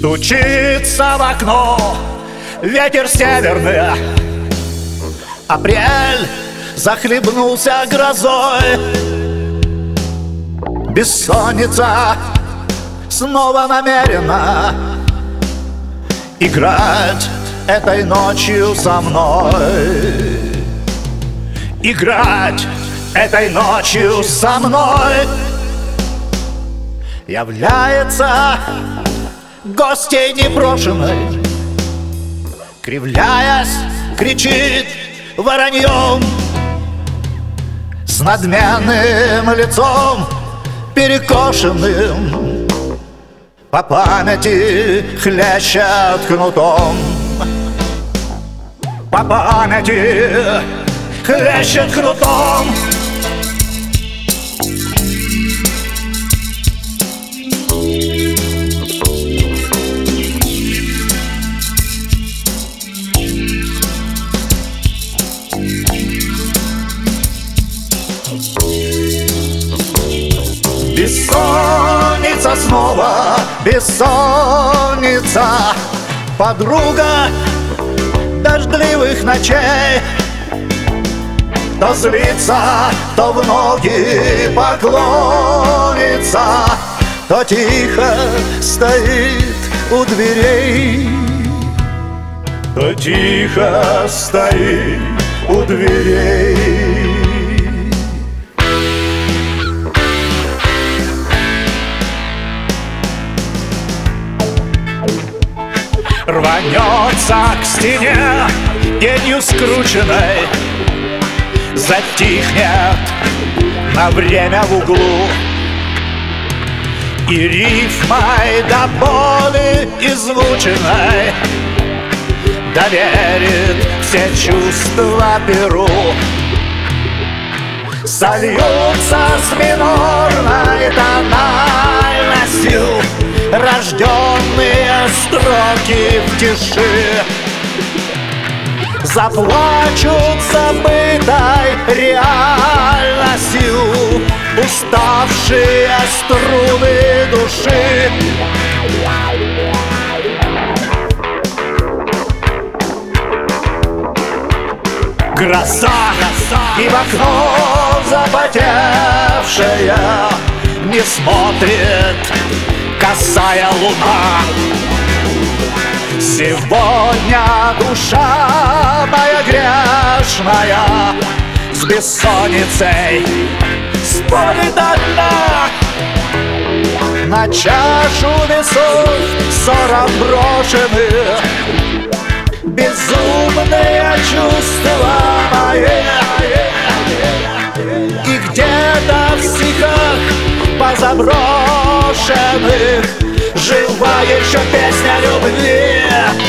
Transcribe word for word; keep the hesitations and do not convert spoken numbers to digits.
Стучится в окно ветер северный. Апрель захлебнулся грозой. Бессонница снова намерена играть этой ночью со мной. Играть этой ночью со мной. Является гостей непрошенной, кривляясь, кричит вороньем, с надменным лицом перекошенным, по памяти хлещет кнутом. По памяти хлещет кнутом. Бессонница снова, бессонница, подруга дождливых ночей. То злится, то в ноги поклонится, то тихо стоит у дверей. То тихо стоит у дверей. Рванется к стене тенью скрученной, затихнет на время в углу, и рифмой до боли измученной доверит все чувства перу. Сольются с минорной тональностью рожденные строки в тиши. Заплачут забытой реальностью уставшие струны души. Гроза, и в окно запотевшая не смотрит косая луна. Сегодня душа моя грешная с бессонницей спорит одна. На чашу весов ссором брошенных безумные чувства мои. И где-то в стихах позаброшенных жива еще песня любви.